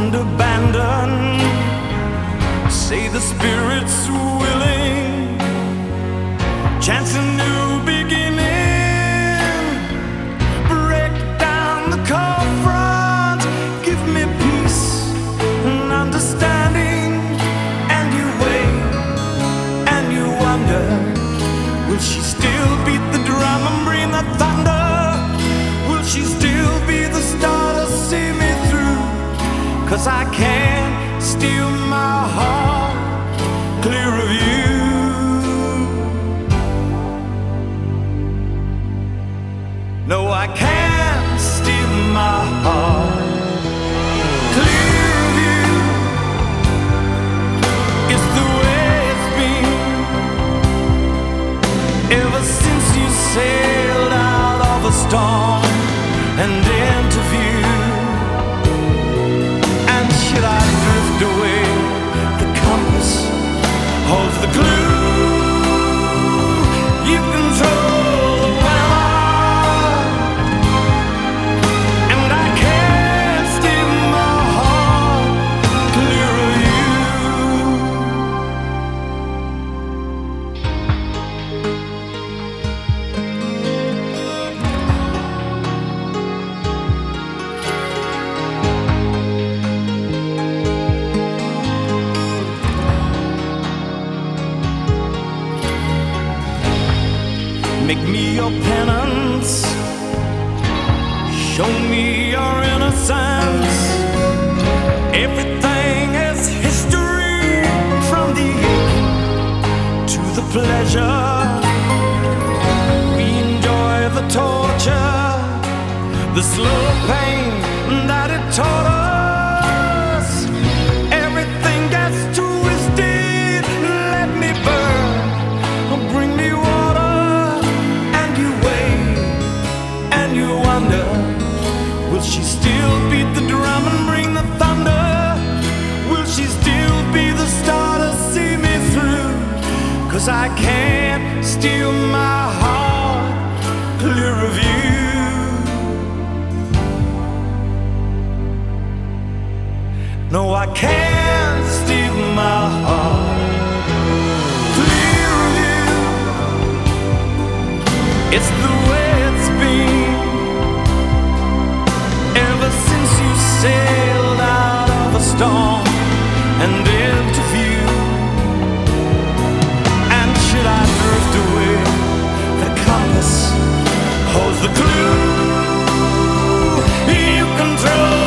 and abandoned. Say the spirit's willing, chance a new beginning. Break down the cold front, give me peace and understanding. And you wait and you wonder, will she still beat the drum and bring the thunder? Will she still be the star to see me through? 'Cause I can't steal my heart clear of you. No, I can't steal my heart clear of you. It's the way it's been ever since you sailed out of a storm and into view. And should I drift away, the compass holds the clue. You control the weather, and I can't steal my heart clear of you. Make me your penance, show me your innocence. Everything is history, from the ache to the pleasure. We enjoy the torture, the slow pain that it taught us. Everything gets twisted, let me burn, bring me water. You wonder, will she still beat the drum and bring the thunder? Will she still be the star to see me through? 'Cause I can't steal my heart clear of you. No, I can't steal my heart clear of you. It's the way it's been ever since you sailed out of a storm and into view. And should I drift away, the compass holds the clue. You control